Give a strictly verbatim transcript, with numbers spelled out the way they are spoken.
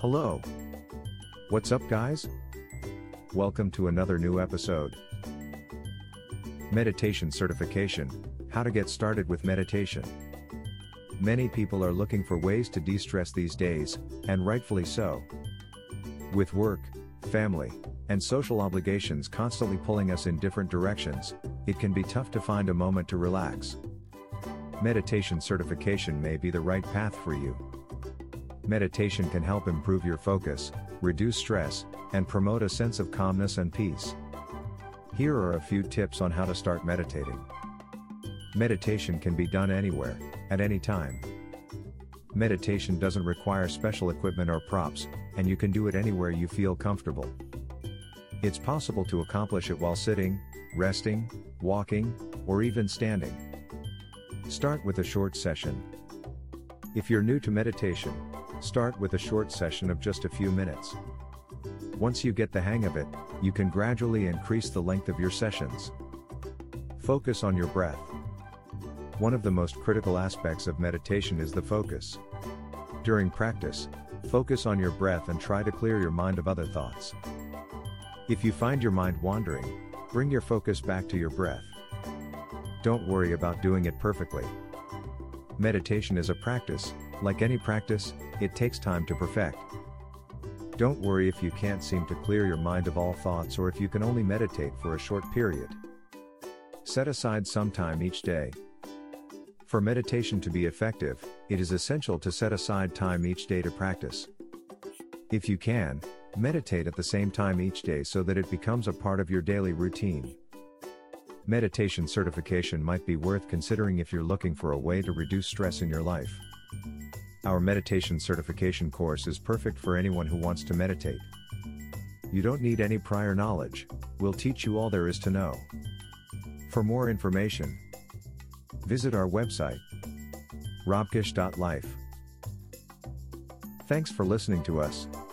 Hello. What's up, guys? Welcome to another new episode. Meditation Certification: How to get started with meditation. Many people are looking for ways to de-stress these days, and rightfully so. With work, family, and social obligations constantly pulling us in different directions, it can be tough to find a moment to relax. Meditation certification may be the right path for you. Meditation can help improve your focus, reduce stress, and promote a sense of calmness and peace. Here are a few tips on how to start meditating. Meditation can be done anywhere, at any time. Meditation doesn't require special equipment or props, and you can do it anywhere you feel comfortable. It's possible to accomplish it while sitting, resting, walking, or even standing. Start with a short session. If you're new to meditation, start with a short session of just a few minutes. Once you get the hang of it, you can gradually increase the length of your sessions. Focus on your breath. One of the most critical aspects of meditation is the focus. During practice, focus on your breath and try to clear your mind of other thoughts. If you find your mind wandering, bring your focus back to your breath. Don't worry about doing it perfectly. Meditation is a practice. Like any practice, it takes time to perfect. Don't worry if you can't seem to clear your mind of all thoughts or if you can only meditate for a short period. Set aside some time each day. For meditation to be effective, it is essential to set aside time each day to practice. If you can, meditate at the same time each day so that it becomes a part of your daily routine. Meditation certification might be worth considering if you're looking for a way to reduce stress in your life. Our meditation certification course is perfect for anyone who wants to meditate. You don't need any prior knowledge, we'll teach you all there is to know. For more information, visit our website, robkish dot life. Thanks for listening to us.